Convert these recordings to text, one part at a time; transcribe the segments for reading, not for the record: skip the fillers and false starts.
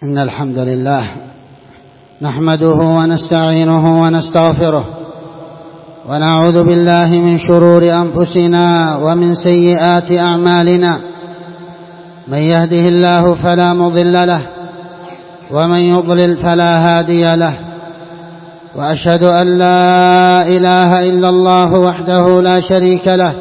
إن الحمد لله نحمده ونستعينه ونستغفره ونعوذ بالله من شرور أنفسنا ومن سيئات أعمالنا. من يهده الله فلا مضل له ومن يضلل فلا هادي له، وأشهد أن لا إله إلا الله وحده لا شريك له،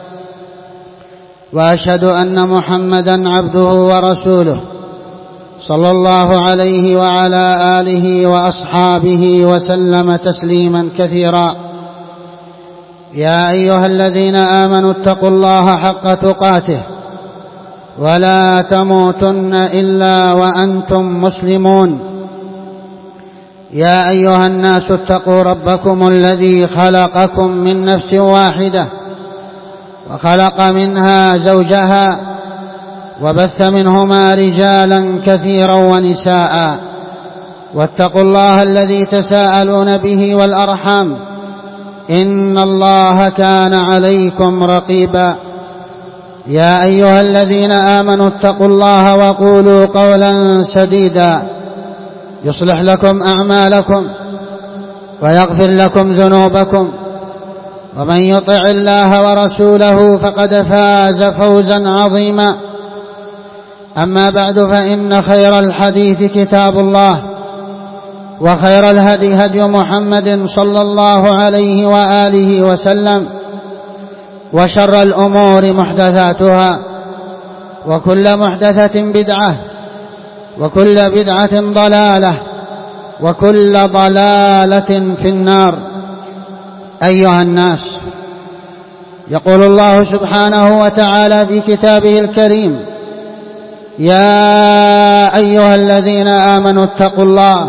وأشهد أن محمدًا عبده ورسوله صلى الله عليه وعلى آله وأصحابه وسلم تسليما كثيرا. يا أيها الذين آمنوا اتقوا الله حق تقاته ولا تموتن إلا وأنتم مسلمون. يا أيها الناس اتقوا ربكم الذي خلقكم من نفس واحدة وخلق منها زوجها وبث منهما رجالا كثيرا ونساء، واتقوا الله الذي تساءلون به والأرحام إن الله كان عليكم رقيبا. يا أيها الذين آمنوا اتقوا الله وقولوا قولا سديدا يصلح لكم أعمالكم ويغفر لكم ذنوبكم، ومن يطع الله ورسوله فقد فاز فوزا عظيما. أما بعد، فإن خير الحديث كتاب الله، وخير الهدي هدي محمد صلى الله عليه وآله وسلم، وشر الأمور محدثاتها، وكل محدثة بدعة، وكل بدعة ضلالة، وكل ضلالة في النار. أيها الناس، يقول الله سبحانه وتعالى في كتابه الكريم: يا أيها الذين آمنوا اتقوا الله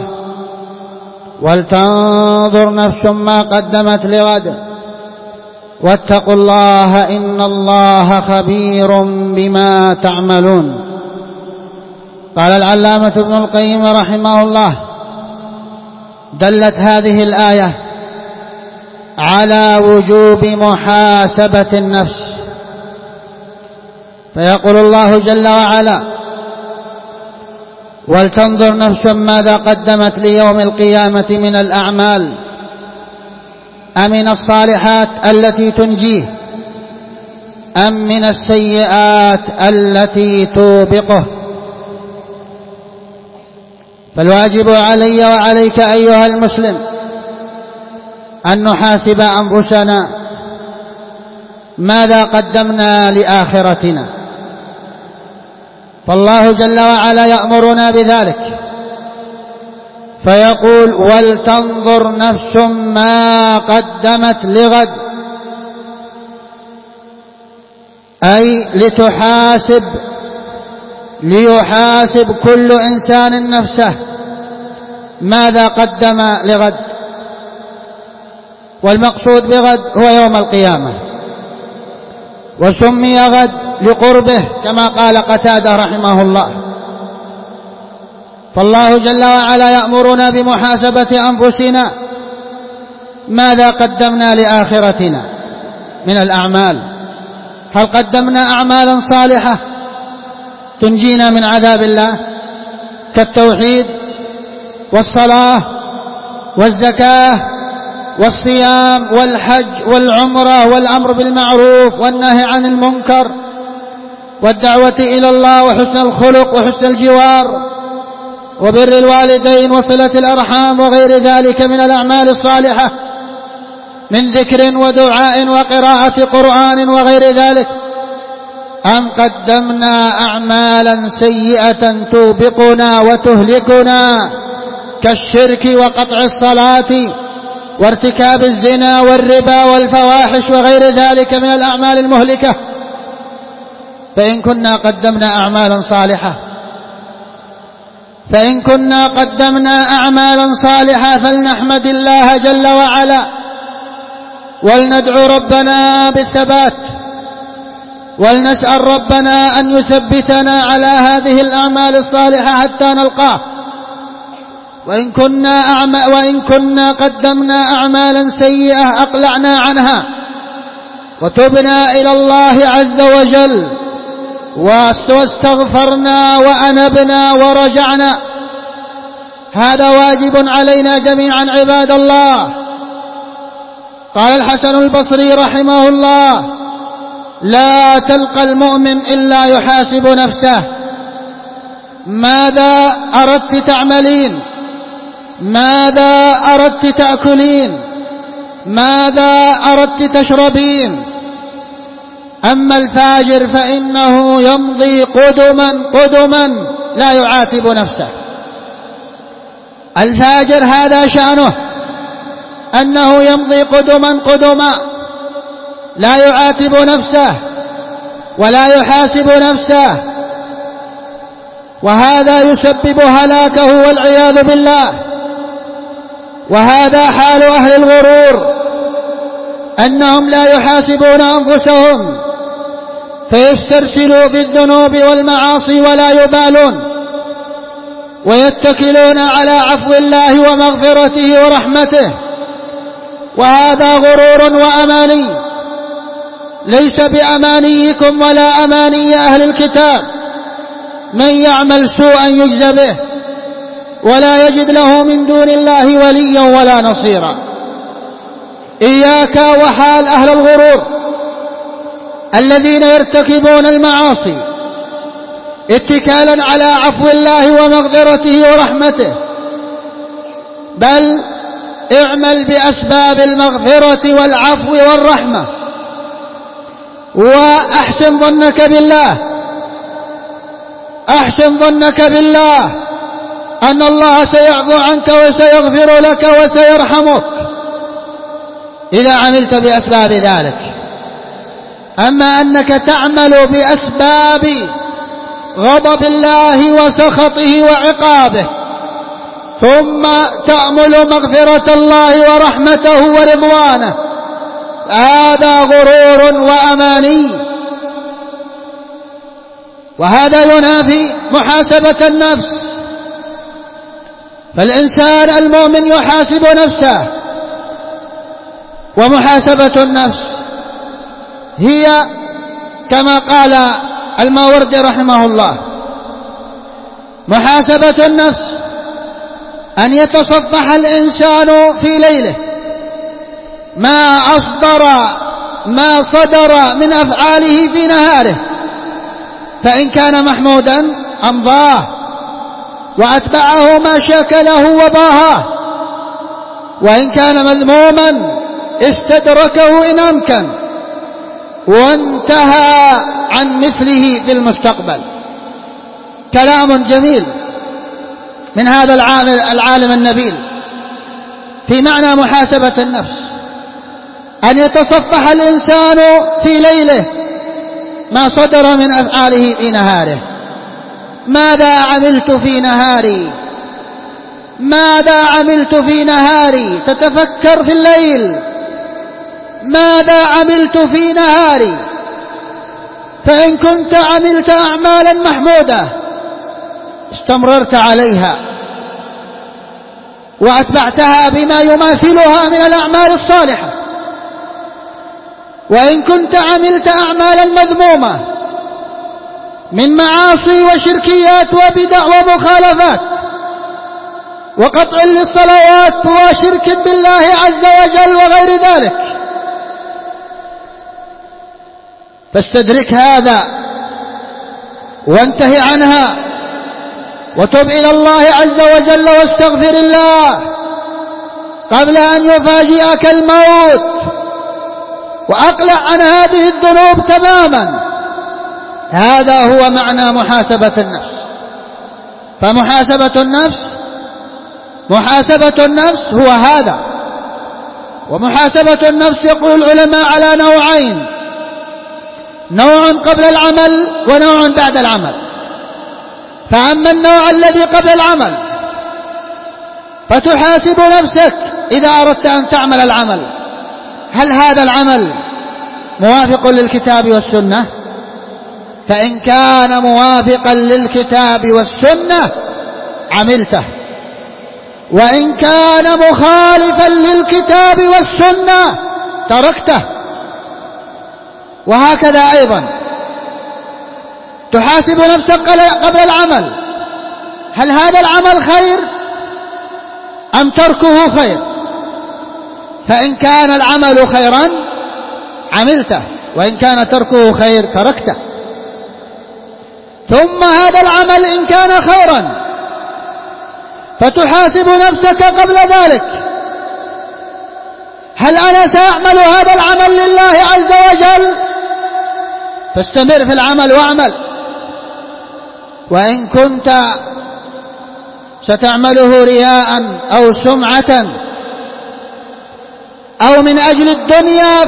ولتنظر نفس ما قدمت لغد واتقوا الله إن الله خبير بما تعملون. قال العلامة ابن القيم رحمه الله: دلت هذه الآية على وجوب محاسبة النفس، فيقول الله جل وعلا: ولتنظر نفس ماذا قدمت ليوم القيامة من الأعمال، أمن الصالحات التي تنجيه أم من السيئات التي توبقه. فالواجب علي وعليك أيها المسلم أن نحاسب أنفسنا ماذا قدمنا لآخرتنا، فالله جل وعلا يأمرنا بذلك، فيقول: ولتنظر نفس ما قدمت لغد، أي ليحاسب كل إنسان نفسه ماذا قدم لغد. والمقصود بغد هو يوم القيامة، وسمي غد لقربه كما قال قتادة رحمه الله. فالله جل وعلا يأمرنا بمحاسبة أنفسنا ماذا قدمنا لآخرتنا من الأعمال. هل قدمنا أعمالا صالحة تنجينا من عذاب الله كالتوحيد والصلاة والزكاة والصيام والحج والعمرة والأمر بالمعروف والنهي عن المنكر والدعوة إلى الله وحسن الخلق وحسن الجوار وبر الوالدين وصلة الأرحام وغير ذلك من الأعمال الصالحة من ذكر ودعاء وقراءة قرآن وغير ذلك، أم قدمنا أعمالا سيئة توبقنا وتهلكنا كالشرك وقطع الصلاة وارتكاب الزنا والربا والفواحش وغير ذلك من الأعمال المهلكة؟ فإن كنا قدمنا أعمالا صالحة فلنحمد الله جل وعلا، ولندعو ربنا بالثبات، ولنسأل ربنا أن يثبتنا على هذه الأعمال الصالحة حتى نلقاه. وإن كنا قدمنا أعمالا سيئة أقلعنا عنها وتبنا إلى الله عز وجل واستغفرنا وأنبنا ورجعنا هذا واجب علينا جميعا عباد الله. قال الحسن البصري رحمه الله: لا تلقى المؤمن إلا يحاسب نفسه: ماذا أردت تعملين؟ ماذا أردت تأكلين؟ ماذا أردت تشربين؟ أما الفاجر فإنه يمضي قدما لا يعاتب نفسه. الفاجر هذا شأنه أنه يمضي قدما لا يعاتب نفسه ولا يحاسب نفسه، وهذا يسبب هلاكه والعياذ بالله. وهذا حال أهل الغرور، أنهم لا يحاسبون أنفسهم فيسترسلوا في الذنوب والمعاصي ولا يبالون، ويتكلون على عفو الله ومغفرته ورحمته، وهذا غرور وأماني ليس بأمانيكم ولا أماني أهل الكتاب. من يعمل سوءا يجز به ولا يجد له من دون الله وليا ولا نصيرا. إياك وحال أهل الغرور الذين يرتكبون المعاصي اتكالا على عفو الله ومغفرته ورحمته، بل اعمل بأسباب المغفرة والعفو والرحمة، وأحسن ظنك بالله، أحسن ظنك بالله أن الله سيعفو عنك وسيغفر لك وسيرحمك إذا عملت بأسباب ذلك. أما أنك تعمل بأسباب غضب الله وسخطه وعقابه ثم تأمل مغفرة الله ورحمته ورضوانه، هذا غرور وأماني، وهذا ينافي محاسبة النفس. فالإنسان المؤمن يحاسب نفسه، ومحاسبة النفس هي كما قال الماوردي رحمه الله: محاسبة النفس أن يتصفح الإنسان في ليله ما صدر من أفعاله في نهاره، فإن كان محمودا أمضاه وأتبعه ما شاكله وضاهاه، وإن كان مذموما استدركه إن أمكن وانتهى عن مثله في المستقبل. كلام جميل من هذا العالم النبيل في معنى محاسبة النفس، أن يتصفح الإنسان في ليله ما صدر من أفعاله في نهاره. ماذا عملت في نهاري؟ ماذا عملت في نهاري؟ تتفكر في الليل ماذا عملت في نهاري. فإن كنت عملت أعمالا محمودة استمررت عليها وأتبعتها بما يماثلها من الأعمال الصالحة، وإن كنت عملت أعمالا مذمومة من معاصي وشركيات وبدع ومخالفات وقطع للصلوات وشرك بالله عز وجل وغير ذلك، فاستدرك هذا وانتهي عنها وتب إلى الله عز وجل واستغفر الله قبل أن يفاجئك الموت، وأقلع عن هذه الذنوب تماما. هذا هو معنى محاسبة النفس. محاسبة النفس هو هذا. ومحاسبة النفس يقول العلماء على نوعين: نوع قبل العمل ونوع بعد العمل. فأما النوع الذي قبل العمل فتحاسب نفسك إذا أردت أن تعمل العمل: هل هذا العمل موافق للكتاب والسنة؟ فإن كان موافقا للكتاب والسنة عملته، وإن كان مخالفا للكتاب والسنة تركته. وهكذا أيضا تحاسب نفسك قبل العمل: هل هذا العمل خير أم تركه خير؟ فإن كان العمل خيرا عملته، وإن كان تركه خير تركته. ثم هذا العمل إن كان خيرا فتحاسب نفسك قبل ذلك: هل أنا سأعمل هذا العمل لله عز وجل؟ فاستمر في العمل واعمل. وإن كنت ستعمله رياء أو سمعة أو من أجل الدنيا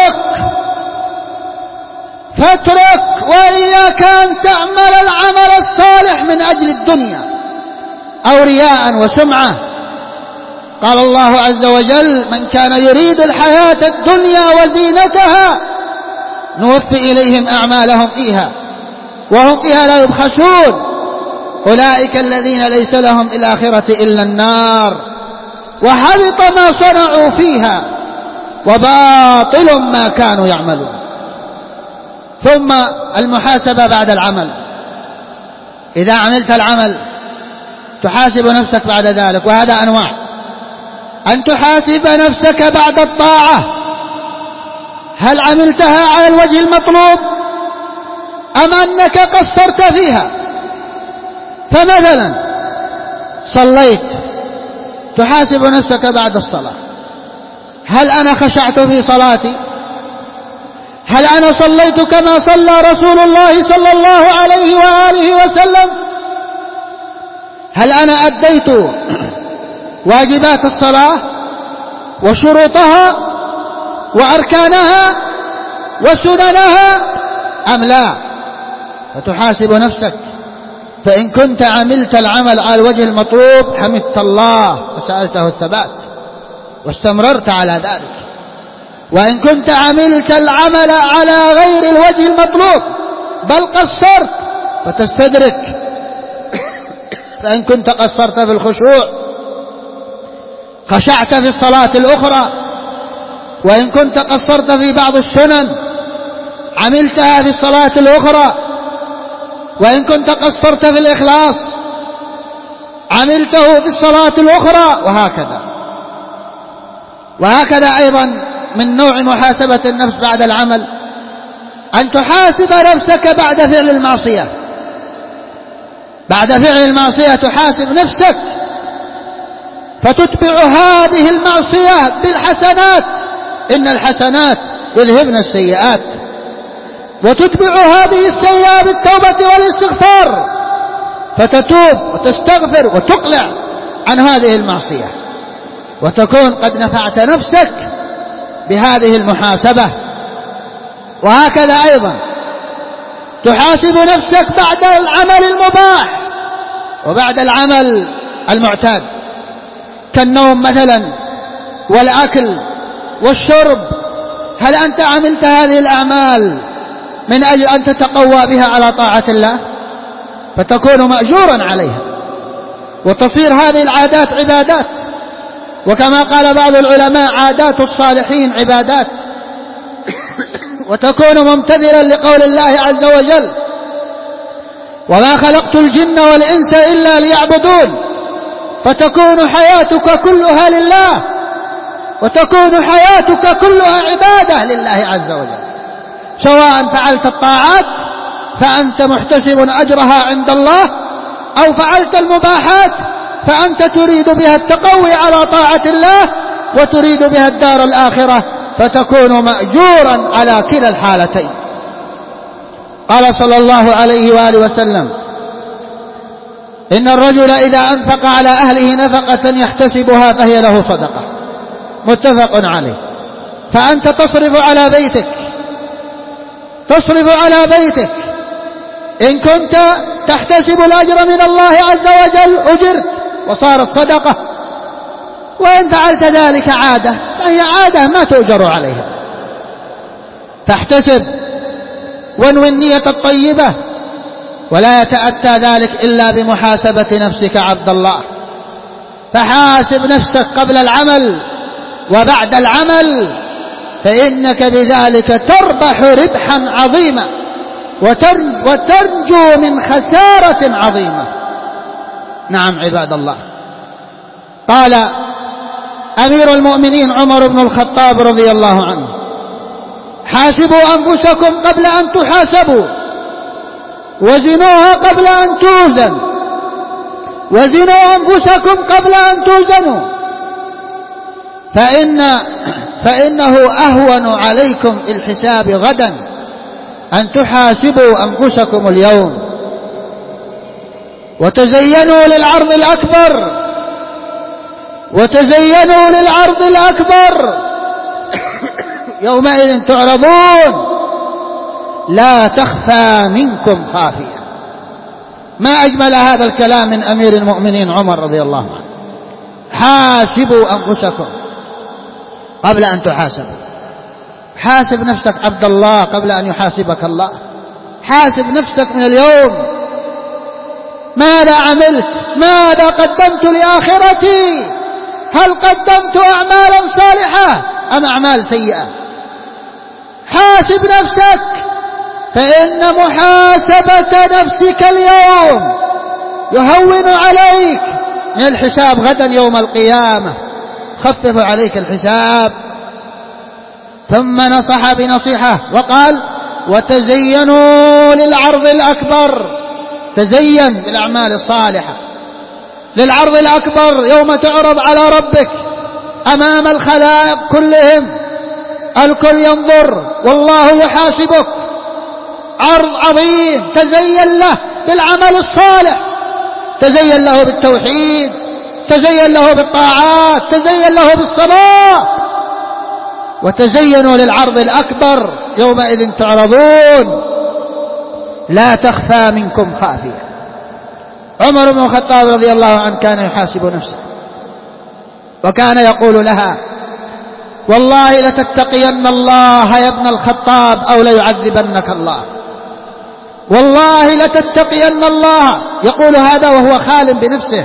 فاترك، وإياك أن تعمل العمل الصالح من أجل الدنيا أو رياء وسمعة. قال الله عز وجل: من كان يريد الحياة الدنيا وزينتها نوفي إليهم أعمالهم فيها وهم فيها لا يبخسون أولئك الذين ليس لهم الآخرة إلا النار وحبط ما صنعوا فيها وباطل ما كانوا يعملون. ثم المحاسبة بعد العمل: إذا عملت العمل تحاسب نفسك بعد ذلك، وهذا أنواع: أن تحاسب نفسك بعد الطاعة، هل عملتها على الوجه المطلوب أم أنك قصرت فيها؟ فمثلا صليت، تحاسب نفسك بعد الصلاة: هل أنا خشعت في صلاتي؟ هل أنا صليت كما صلى رسول الله صلى الله عليه وآله وسلم؟ هل أنا أديت واجبات الصلاة وشروطها وأركانها وسننها أم لا؟ فتحاسب نفسك. فإن كنت عملت العمل على الوجه المطلوب حمدت الله وسألته الثبات واستمررت على ذلك. وإن كنت عملت العمل على غير الوجه المطلوب بل قصرت فتستدرك. فإن كنت قصرت في الخشوع خشعت في الصلاة الأخرى، وإن كنت قصرت في بعض السنن عملتها في الصلاة الأخرى، وإن كنت قصرت في الإخلاص عملته في الصلاة الأخرى، وهكذا أيضا من نوع محاسبة النفس بعد العمل أن تحاسب نفسك بعد فعل المعصية. بعد فعل المعصية تحاسب نفسك فتتبع هذه المعصية بالحسنات، إن الحسنات يذهبن السيئات، وتتبع هذه السيئة بالتوبة والاستغفار فتتوب وتستغفر وتقلع عن هذه المعصية، وتكون قد نفعت نفسك بهذه المحاسبة. وهكذا أيضا تحاسب نفسك بعد العمل المباح وبعد العمل المعتاد كالنوم مثلا والأكل والشرب. هل أنت عملت هذه الأعمال من أجل أن تتقوى بها على طاعة الله؟ فتكون مأجورا عليها وتصير هذه العادات عبادات، وكما قال بعض العلماء: عادات الصالحين عبادات. وتكون ممتثلا لقول الله عز وجل: وما خلقت الجن والإنس إلا ليعبدون. فتكون حياتك كلها لله، وتكون حياتك كلها عبادة لله عز وجل، سواء فعلت الطاعات فأنت محتسب أجرها عند الله، أو فعلت المباحات فأنت تريد بها التقوي على طاعة الله وتريد بها الدار الآخرة، فتكون مأجورا على كلا الحالتين. قال صلى الله عليه وآله وسلم: إن الرجل إذا أنفق على أهله نفقة يحتسبها فهي له صدقة. متفق عليه. فأنت تصرف على بيتك إن كنت تحتسب الأجر من الله عز وجل أجرت وصارت صدقة، وإن فعلت ذلك عادة فهي عادة ما تؤجر عليها. فاحتسب وانوي النية الطيبة، ولا يتأتى ذلك إلا بمحاسبة نفسك عبد الله. فحاسب نفسك قبل العمل وبعد العمل، فإنك بذلك تربح ربحا عظيما وتنجو من خسارة عظيمة. نعم عباد الله، قال أمير المؤمنين عمر بن الخطاب رضي الله عنه: حاسبوا أنفسكم قبل أن تحاسبوا، وزنوها قبل أن توزن، وزنوا أنفسكم قبل أن توزنوا، فإنه أهون عليكم الحساب غدا أن تحاسبوا أنفسكم اليوم. وتزينوا للعرض الأكبر، وتزينوا للعرض الأكبر يومئذ تعرضون لا تخفى منكم خافية. ما أجمل هذا الكلام من أمير المؤمنين عمر رضي الله عنه: حاسبوا أنفسكم قبل أن تحاسبوا. حاسب نفسك عبد الله قبل أن يحاسبك الله. حاسب نفسك من اليوم: ماذا عملت؟ ماذا قدمت لآخرتي؟ هل قدمت أعمالا صالحة أم أعمال سيئة؟ حاسب نفسك، فإن محاسبة نفسك اليوم يهون عليك من الحساب غدا يوم القيامة، خفف عليك الحساب. ثم نصح بنصيحة وقال: وتزينوا للعرض الأكبر. تزين بالأعمال الصالحة للعرض الأكبر يوم تعرض على ربك أمام الخلائق كلهم، الكل ينظر والله يحاسبك. عرض عظيم، تزين له بالعمل الصالح، تزين له بالتوحيد، تزين له بالطاعات، تزين له بالصلاة. وتزينوا للعرض الأكبر يومئذ تعرضون لا تخفى منكم خافية. عمر بن الخطاب رضي الله عنه كان يحاسب نفسه، وكان يقول لها: والله لتتقين الله يا ابن الخطاب أو ليعذبنك الله. والله لتتقين الله، يقول هذا وهو خال بنفسه: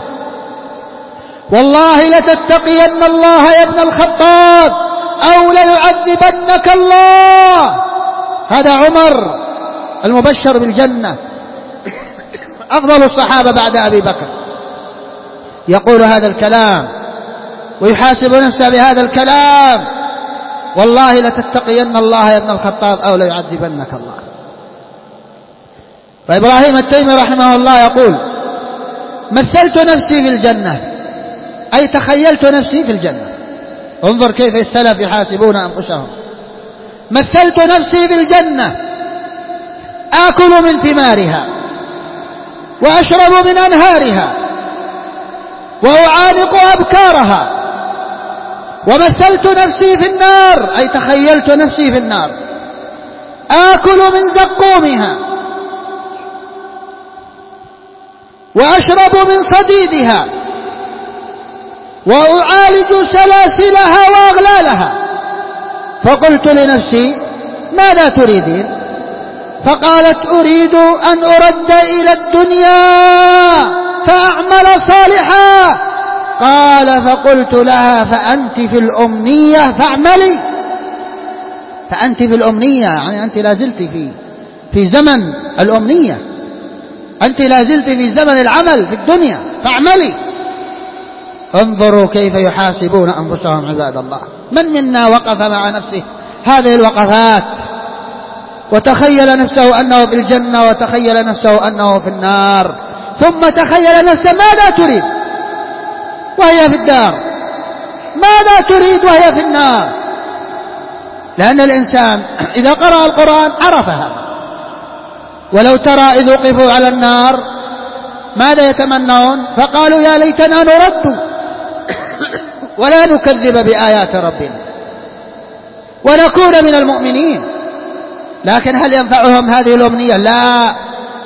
والله لتتقين الله يا ابن الخطاب أو ليعذبنك الله. هذا عمر المبشر بالجنة، أفضل الصحابة بعد أبي بكر، يقول هذا الكلام ويحاسب نفسه بهذا الكلام: والله لتتقين الله يا ابن الخطاب أو ليعذبنك الله. فإبراهيم التيمي رحمه الله يقول: مثلت نفسي في الجنة، أي تخيلت نفسي في الجنة. انظر كيف السلف يحاسبون أنفسهم. مثلت نفسي في الجنة، آكل من ثمارها وأشرب من أنهارها وأعانق أبكارها. ومثلت نفسي في النار، أي تخيلت نفسي في النار، آكل من زقومها وأشرب من صديدها وأعالج سلاسلها وأغلالها. فقلت لنفسي: ماذا تريدين؟ فقالت: أريد أن أرد إلى الدنيا فأعمل صالحا. قال: فقلت لها: فأنت في الأمنية فاعملي. فأنت في الأمنية، يعني أنت لازلت في زمن الأمنية، أنت لازلت في زمن العمل في الدنيا، فاعملي. انظروا كيف يحاسبون أنفسهم عباد الله. من منا وقف مع نفسه هذه الوقفات وتخيل نفسه أنه في الجنة وتخيل نفسه أنه في النار، ثم تخيل نفسه ماذا تريد وهي في الدار، ماذا تريد وهي في النار؟ لأن الإنسان إذا قرأ القرآن عرف هذا. ولو ترى إذ وقفوا على النار ماذا يتمنون؟ فقالوا: يا ليتنا نرد ولا نكذب بآيات ربنا ونكون من المؤمنين. لكن هل ينفعهم هذه الأمنية؟ لا،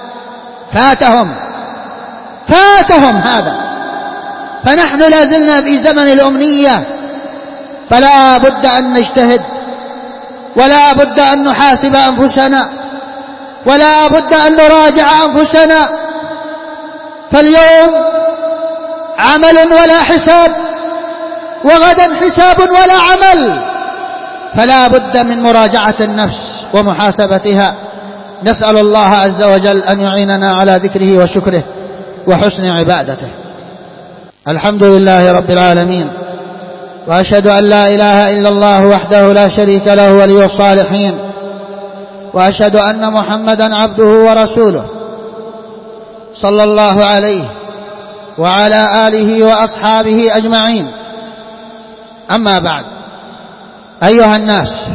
فاتهم هذا. فنحن لازلنا في زمن الأمنية، فلا بد أن نجتهد، ولا بد أن نحاسب أنفسنا، ولا بد أن نراجع أنفسنا. فاليوم عمل ولا حساب، وغدا حساب ولا عمل، فلا بد من مراجعة النفس ومحاسبتها. نسأل الله عز وجل أن يعيننا على ذكره وشكره وحسن عبادته. الحمد لله رب العالمين، وأشهد أن لا إله إلا الله وحده لا شريك له ولي الصالحين، وأشهد أن محمدا عبده ورسوله صلى الله عليه وعلى آله وأصحابه أجمعين. أما بعد، أيها الناس،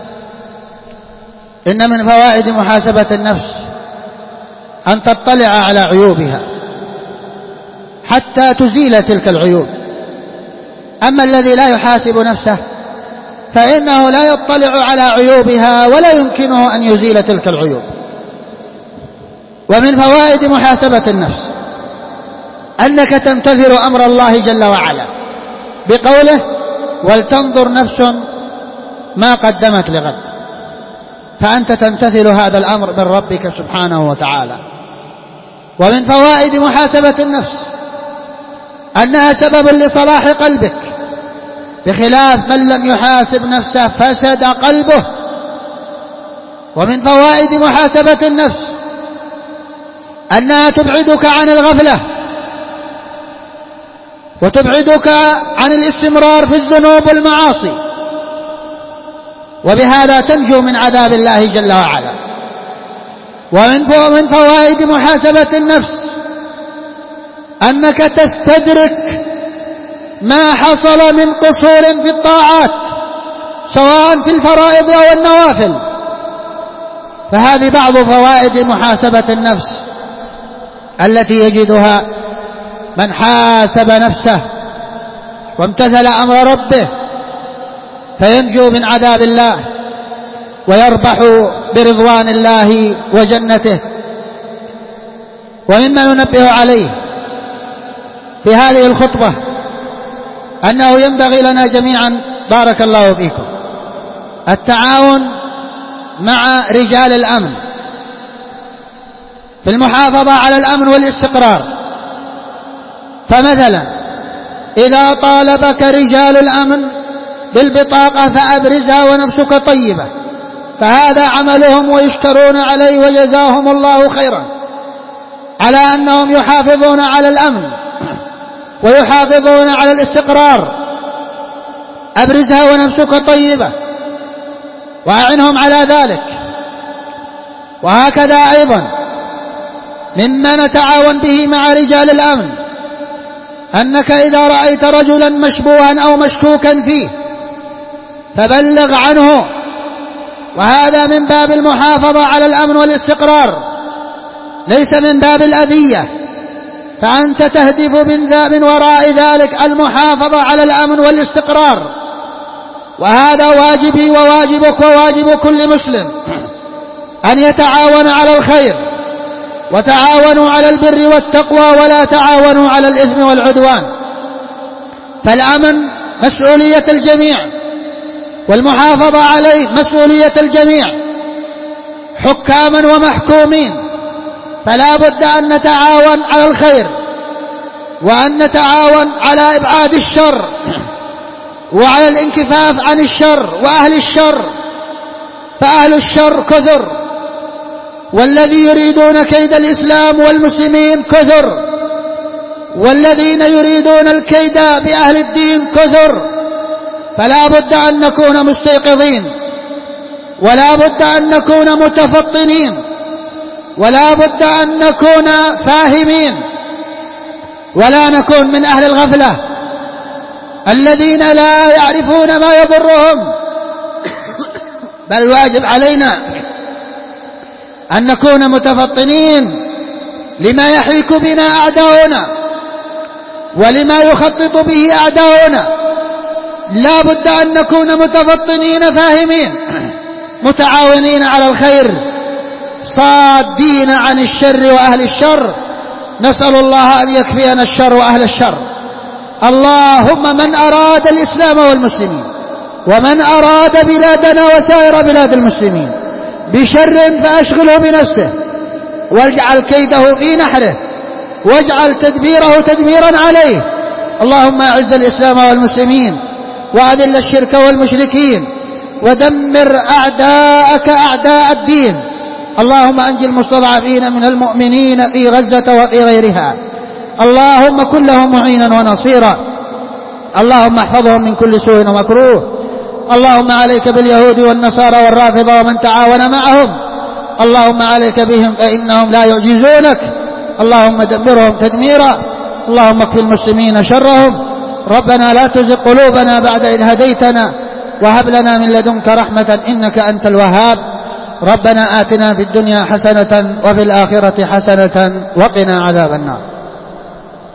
إن من فوائد محاسبة النفس أن تطلع على عيوبها حتى تزيل تلك العيوب. أما الذي لا يحاسب نفسه فإنه لا يطلع على عيوبها ولا يمكنه أن يزيل تلك العيوب. ومن فوائد محاسبة النفس أنك تمتثل أمر الله جل وعلا بقوله: ولتنظر نفس ما قدمت لغد. فأنت تمتثل هذا الأمر من ربك سبحانه وتعالى. ومن فوائد محاسبة النفس أنها سبب لصلاح قلبك، بخلاف من لم يحاسب نفسه فسد قلبه. ومن فوائد محاسبة النفس أنها تبعدك عن الغفلة، وتبعدك عن الاستمرار في الذنوب والمعاصي، وبهذا تنجو من عذاب الله جل وعلا. ومن فوائد محاسبة النفس أنك تستدرك ما حصل من قصور في الطاعات، سواء في الفرائض أو النوافل. فهذه بعض فوائد محاسبة النفس التي يجدها من حاسب نفسه وامتثل أمر ربه، فينجو من عذاب الله ويربح برضوان الله وجنته. ومما ننبه عليه في هذه الخطبة أنه ينبغي لنا جميعا، بارك الله فيكم، التعاون مع رجال الأمن في المحافظة على الأمن والاستقرار. فمثلا إذا طالبك رجال الأمن بالبطاقة فأبرزها ونفسك طيبة، فهذا عملهم ويشكرون عليه وجزاهم الله خيرا على أنهم يحافظون على الأمن ويحافظون على الاستقرار. أبرزها ونفسك طيبة وأعنهم على ذلك. وهكذا أيضا مما نتعاون به مع رجال الأمن أنك إذا رأيت رجلا مشبوها أو مشكوكا فيه فبلغ عنه، وهذا من باب المحافظة على الأمن والاستقرار، ليس من باب الأذية. فأنت تهدف من وراء ذلك المحافظة على الأمن والاستقرار، وهذا واجبي وواجبك وواجب كل مسلم أن يتعاون على الخير، وتعاونوا على البر والتقوى ولا تعاونوا على الإثم والعدوان. فالأمن مسؤولية الجميع، والمحافظة عليه مسؤولية الجميع، حكاما ومحكومين. فلا بد أن نتعاون على الخير، وأن نتعاون على إبعاد الشر، وعلى الانكفاف عن الشر وأهل الشر. فأهل الشر كثر، والذي يريدون كيد الإسلام والمسلمين كثر، والذين يريدون الكيد بأهل الدين كثر. فلا بد أن نكون مستيقظين، ولا بد أن نكون متفطنين، ولا بد أن نكون فاهمين، ولا نكون من أهل الغفلة الذين لا يعرفون ما يضرهم. بل واجب علينا أن نكون متفطنين لما يحيك بنا أعداؤنا ولما يخطط به أعداؤنا. لا بد أن نكون متفطنين فاهمين، متعاونين على الخير، صادين عن الشر وأهل الشر. نسأل الله أن يكفينا الشر وأهل الشر. اللهم من أراد الإسلام والمسلمين ومن أراد بلادنا وسائر بلاد المسلمين بشر فأشغله بنفسه، واجعل كيده في نحره، واجعل تدبيره تدميرا عليه. اللهم أعز الإسلام والمسلمين، وأذل الشرك والمشركين، ودمر أعداءك أعداء الدين. اللهم أنجِ المستضعفين من المؤمنين في غزة وفي غيرها. اللهم كن لهم معينا ونصيرا. اللهم احفظهم من كل سوء ومكروه. اللهم عليك باليهود والنصارى والرافضة ومن تعاون معهم. اللهم عليك بهم فإنهم لا يعجزونك. اللهم دمرهم تدميرا. اللهم اكف المسلمين شرهم. ربنا لا تزغ قلوبنا بعد إذ هديتنا وهب لنا من لدنك رحمة إنك أنت الوهاب. ربنا آتنا في الدنيا حسنة وفي الآخرة حسنة وقنا عذاب النار.